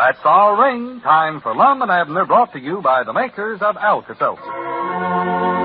That's our ring. Time for Lum and Abner, brought to you by the makers of Alka-Seltzer.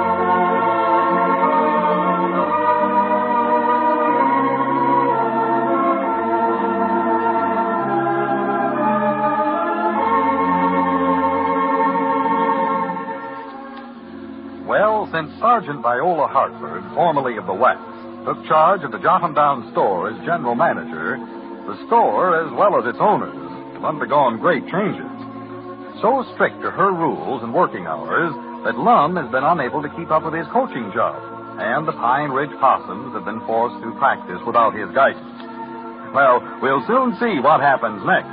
Well, since Sergeant Viola Hartford, formerly of the Wax, took charge of the Jotundown store as general manager, the store, as well as its owners, have undergone great changes. So strict are her rules and working hours that Lum has been unable to keep up with his coaching job, and the Pine Ridge Possums have been forced to practice without his guidance. Well, we'll soon see what happens next.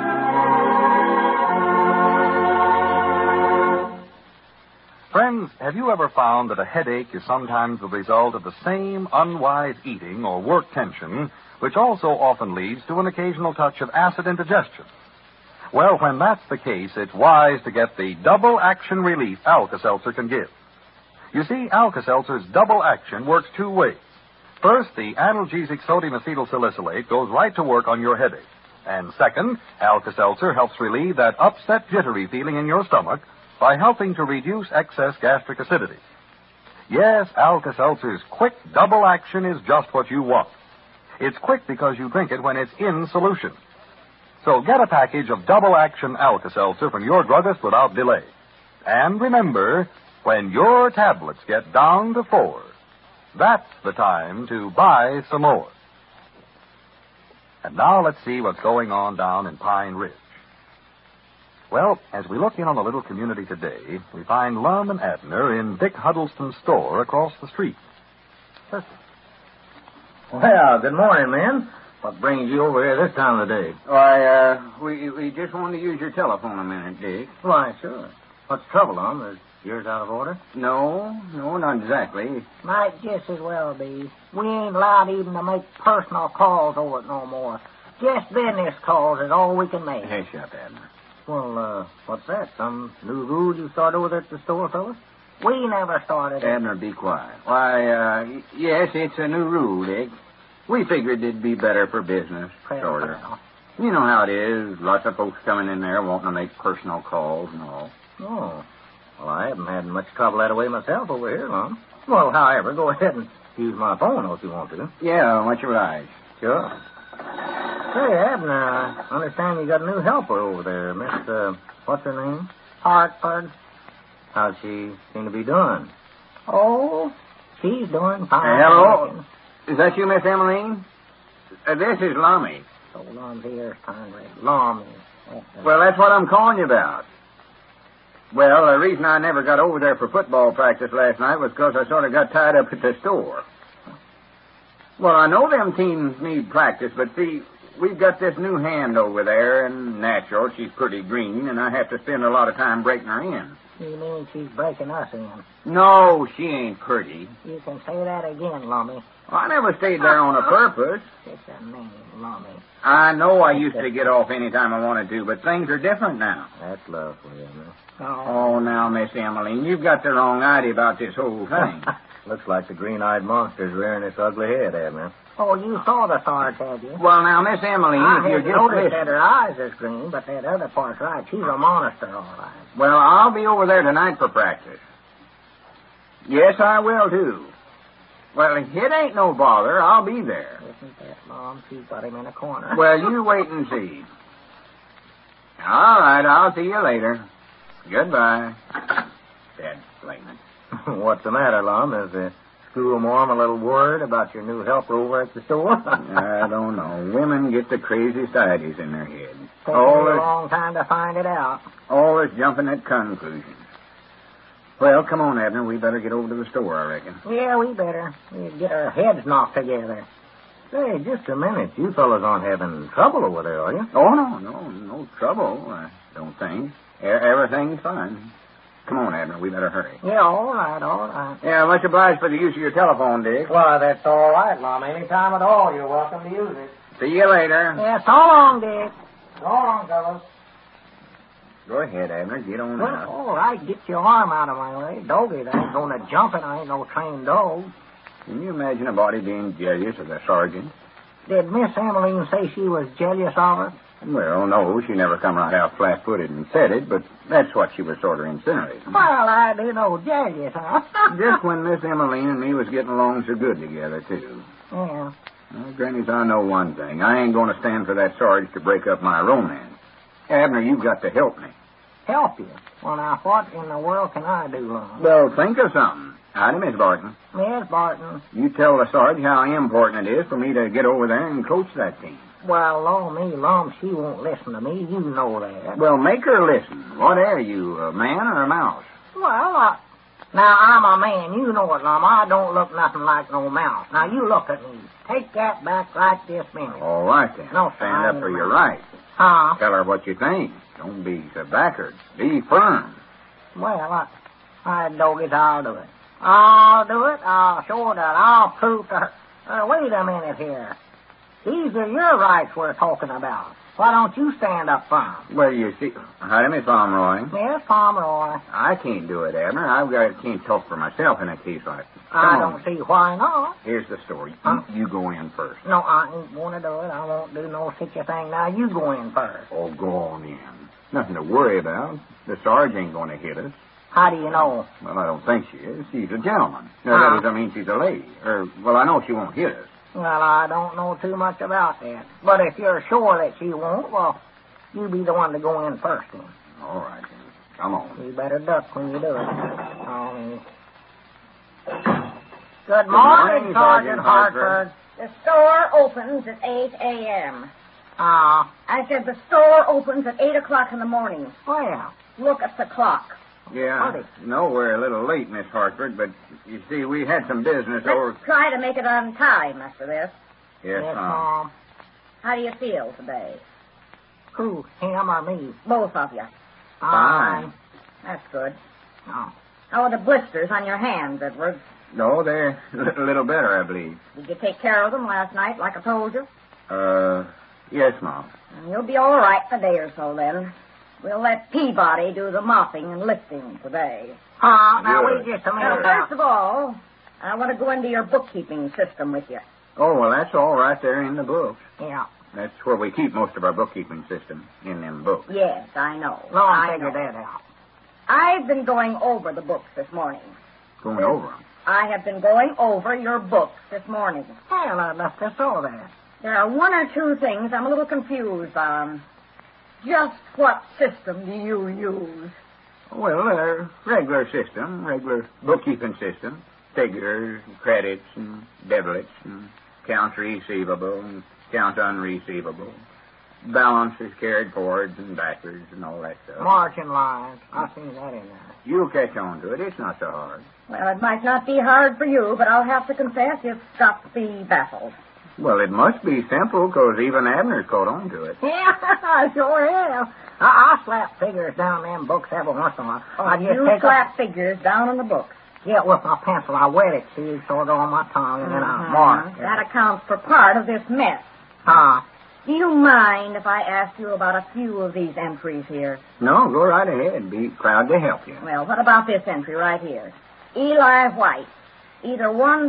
Friends, have you ever found that a headache is sometimes the result of the same unwise eating or work tension, which also often leads to an occasional touch of acid indigestion? Well, when that's the case, it's wise to get the double action relief Alka-Seltzer can give. You see, Alka-Seltzer's double action works two ways. First, the analgesic sodium acetylsalicylate goes right to work on your headache. And second, Alka-Seltzer helps relieve that upset, jittery feeling in your stomach by helping to reduce excess gastric acidity. Yes, Alka-Seltzer's quick double action is just what you want. It's quick because you drink it when it's in solution. So get a package of double action Alka-Seltzer from your druggist without delay. And remember, when your tablets get down to 4, that's the time to buy some more. And now let's see what's going on down in Pine Ridge. Well, as we look in on the little community today, we find Lum and Abner in Dick Huddleston's store across the street. Well, good morning, men. What brings you over here this time of the day? Why, we just wanted to use your telephone a minute, Dick. Why, sure. What's the trouble, Lum? Is yours out of order? No, not exactly. Might just as well be. We ain't allowed even to make personal calls over it no more. Just business calls is all we can make. Hey, shut that, Abner. Well, what's that? Some new rule you started over at the store, fellas? We never started it. Abner, be quiet. Why, yes, it's a new rule, Dick. We figured it'd be better for business, sort of. You know how it is. Lots of folks coming in there wanting to make personal calls and all. Oh. Well, I haven't had much trouble that way myself over here, Lum. Well, however, go ahead and use my phone if you want to. Yeah, much obliged. Sure. Say, Abner, I understand you got a new helper over there, Miss, what's her name? Hartford. How's she seem to be doing? Oh, she's doing fine. Hello? Is that you, Miss Emmeline? This is Lummy. So Lum's here, Conrad. Lummy. Well, that's what I'm calling you about. Well, the reason I never got over there for football practice last night was because I sort of got tied up at the store. Well, I know them teams need practice, but see, we've got this new hand over there, and natural, she's pretty green, and I have to spend a lot of time breaking her in. You mean she's breaking us in? No, she ain't pretty. You can say that again, Lummy. I never stayed there on a purpose. It's a name, Lummy. I know I used to get off any time I wanted to, but things are different now. That's lovely, Abner. Oh, now, Miss Emmeline, you've got the wrong idea about this whole thing. Looks like the green-eyed monster's rearing its ugly head, Abner. Oh, you saw the Sarge, have you? Well, now, Miss Emmeline, I if you hadn't just noticed listen... that her eyes is green, but that other part's right. She's a monster, all right. Well, I'll be over there tonight for practice. Yes, I will, too. Well, it ain't no bother. I'll be there. Isn't that, Mom? She's got him in a corner. Well, you wait and see. All right, I'll see you later. Goodbye. Dead flaming. What's the matter, Lum? Is the schoolmarm a little worried about your new helper over at the store? I don't know. Women get the craziest ideas in their head. Taking a long time to find it out. Always jumping at conclusions. Well, come on, Abner. We better get over to the store, I reckon. Yeah, we better. We'll get our heads knocked together. Say, just a minute. You fellas aren't having trouble over there, are you? Oh, no trouble, I don't think. Everything's fine. Come on, Abner. We better hurry. Yeah, all right. Yeah, much obliged for the use of your telephone, Dick. Why, that's all right, Mom. Any time at all, you're welcome to use it. See you later. Yeah, so long, Dick. So long, fellas. Go ahead, Abner. Get on Well, out. all right. Get your arm out of my way. Doggy, that ain't going to jump, and I ain't no trained dog. Can you imagine a body being jealous of the sergeant? Did Miss Emmeline say she was jealous of her? Well, no, she never come right out flat-footed and said it, but that's what she was sort of insinuating. Well, I do know jealous, huh? Just when Miss Emmeline and me was getting along so good together, too. Yeah. Well, Granny's, I know one thing. I ain't going to stand for that Sarge to break up my romance. Abner, you've got to help me. Help you? Well, now, what in the world can I do, Lum? Well, think of something. Howdy, Miss Barton. Miss Barton. You tell the Sarge how important it is for me to get over there and coach that team. Well, Lum, she won't listen to me. You know that. Well, make her listen. What are you, a man or a mouse? Well, now, I'm a man. You know it, Lum. I don't look nothing like no mouse. Now, you look at me. Take that back right this minute. All right, then. No, stand up for your rights. Huh? Tell her what you think. Don't be so backward. Be firm. Well, doggies, I'll do it. I'll do it. I'll show that. I'll prove to her. Wait a minute here. These are your rights we're talking about. Why don't you stand up firm? Well, you see... Howdy, Miss Pomeroy. Yes, Pomeroy. I can't do it, Abner. Can't talk for myself in a case like this. I don't see why not. Here's the story. Huh? You go in first. No, I ain't going to do it. I won't do no such a thing. Now, you go in first. Oh, go on in. Nothing to worry about. The Sarge ain't going to hit us. How do you know? Well, I don't think she is. She's a gentleman. No, that doesn't mean she's a lady. Well, I know she won't hit us. Well, I don't know too much about that. But if you're sure that she won't, well, you be the one to go in first then. All right, then. Come on. You better duck when you do it. Good morning, Sergeant Hartford. The store opens at 8 a.m. Ah. I said the store opens at 8 o'clock in the morning. Well. Look at the clock. Yeah, no, we're a little late, Miss Hartford, but you see, we had some business over... Let's try to make it on time after this. Yes, Mom. How do you feel today? Who, him or me? Both of you. Fine. That's good. Oh. How are the blisters on your hands, Edward? No, they're a little better, I believe. Did you take care of them last night, like I told you? Yes, Mom. You'll be all right in a day or so, then. We'll let Peabody do the mopping and lifting today. Now, wait just a minute. First of all, I want to go into your bookkeeping system with you. Oh, well, that's all right there in the books. Yeah. That's where we keep most of our bookkeeping system, in them books. Yes, I know. I figured that out. I've been going over the books this morning. Going over them? I have been going over your books this morning. Well, I left us all there. There are one or two things I'm a little confused on. Just what system do you use? Well, regular system, regular bookkeeping system. Figures, and credits, and debits, and accounts receivable, and accounts unreceivable. Balances carried forwards and backwards, and all that stuff. Margin lines. I've seen that in there. You'll catch on to it. It's not so hard. Well, it might not be hard for you, but I'll have to confess you've got to be baffled. Well, it must be simple, because even Abner's caught on to it. Yeah, I sure have. I slap figures down them books every once in a while. I just You take slap figures down in the books. Yeah, with my pencil. I wet it, see, sort of on my tongue, and then I mark. That accounts for part of this mess. Do you mind if I ask you about a few of these entries here? No, go right ahead. Be proud to help you. Well, what about this entry right here? Eli White, either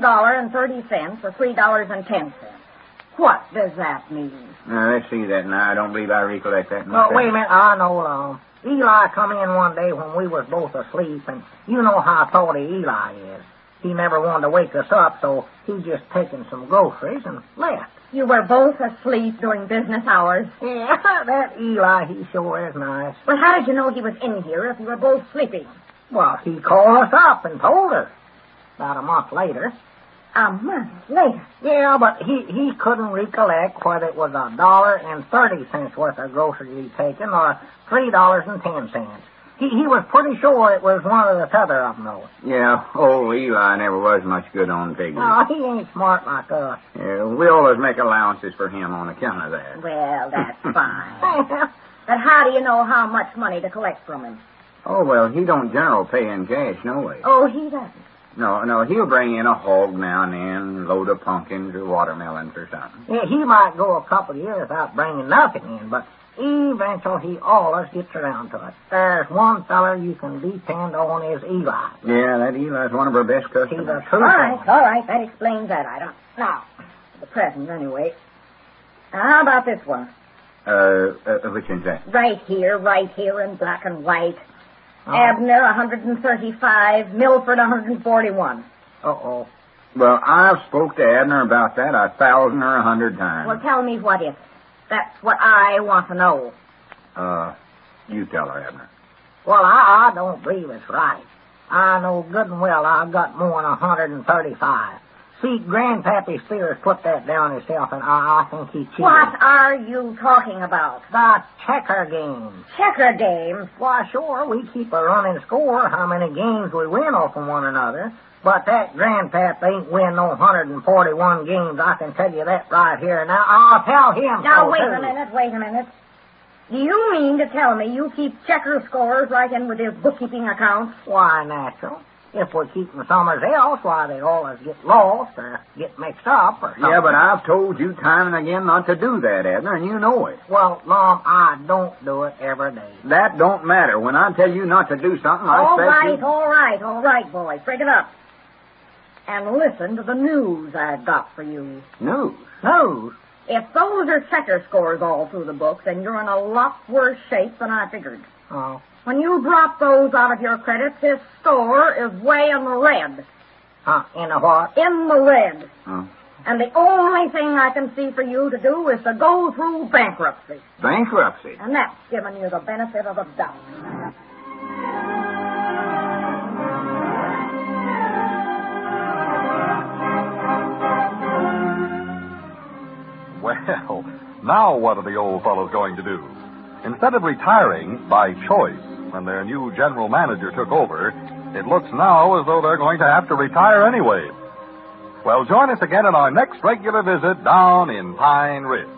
$1.30 or $3.10. What does that mean? Now, let's see that now. I don't believe I recollect that. Well, wait a minute. I know, Eli come in one day when we was both asleep, and you know how thoughty Eli is. He never wanted to wake us up, so he just taken some groceries and left. You were both asleep during business hours? Yeah, that Eli, he sure is nice. Well, how did you know he was in here if you were both sleeping? Well, he called us up and told us. About a month later. A month later? Yeah, but he couldn't recollect whether it was $1.30 worth of groceries he'd taken or $3.10. He was pretty sure it was one of the t'other of them, though. Yeah, old Eli never was much good on figures. No, he ain't smart like us. Yeah, we always make allowances for him on account of that. Well, that's fine. But how do you know how much money to collect from him? Oh, well, he don't general pay in cash, no way. Oh, he doesn't? No, he'll bring in a hog now and then, load of pumpkins or watermelons or something. Yeah, he might go a couple of years without bringing nothing in, but eventually he always gets around to it. There's one feller you can depend on is Eli. Yeah, that Eli's one of our best customers. He's a true All right, that explains that item. Now, for the present, anyway. Now, how about this one? Which is that? Right here in black and white. Abner, 135. Milford, 141. Uh-oh. Well, I've spoke to Abner about that 1,000 or 100 times. Well, tell me what is it. That's what I want to know. You tell her, Abner. Well, I don't believe it's right. I know good and well I've got more than 135. See, Grandpappy Spears put that down himself, and I think he cheated. What are you talking about? The checker game. Checker game? Why, sure, we keep a running score how many games we win off of one another. But that Grandpap ain't win no 141 games, I can tell you that right here. Now, I'll tell him Now, so, wait too. a minute. Do you mean to tell me you keep checker scores right in with his bookkeeping accounts? Why, natural. If we're keeping somewhere else, why, they always get lost or get mixed up or something. Yeah, but I've told you time and again not to do that, Abner, and you know it. Well, Mom, I don't do it every day. That don't matter. When I tell you not to do something, I expect you... All right, boys. Break it up. And listen to the news I've got for you. News? News? If those are checker scores all through the books, then you're in a lot worse shape than I figured. Oh. When you drop those out of your credits, this store is way in the red. In the what? In the red. Oh. And the only thing I can see for you to do is to go through bankruptcy. Bankruptcy? And that's giving you the benefit of the doubt. Well, now what are the old fellows going to do? Instead of retiring by choice when their new general manager took over, it looks now as though they're going to have to retire anyway. Well, join us again in our next regular visit down in Pine Ridge.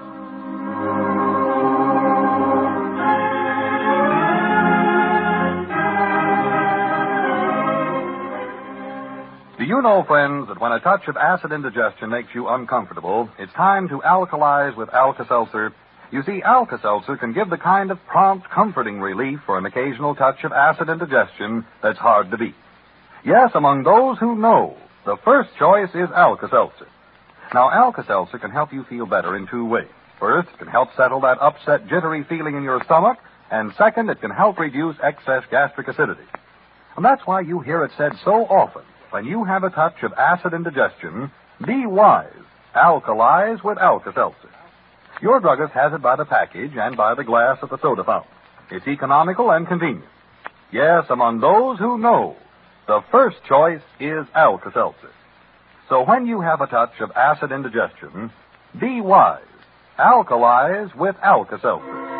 Do you know, friends, that when a touch of acid indigestion makes you uncomfortable, it's time to alkalize with Alka-Seltzer? You see, Alka-Seltzer can give the kind of prompt, comforting relief for an occasional touch of acid indigestion that's hard to beat. Yes, among those who know, the first choice is Alka-Seltzer. Now, Alka-Seltzer can help you feel better in two ways. First, it can help settle that upset, jittery feeling in your stomach, and second, it can help reduce excess gastric acidity. And that's why you hear it said so often, when you have a touch of acid indigestion, be wise. Alkalize with Alka-Seltzer. Your druggist has it by the package and by the glass at the soda fountain. It's economical and convenient. Yes, among those who know, the first choice is Alka-Seltzer. So when you have a touch of acid indigestion, be wise. Alkalize with Alka-Seltzer.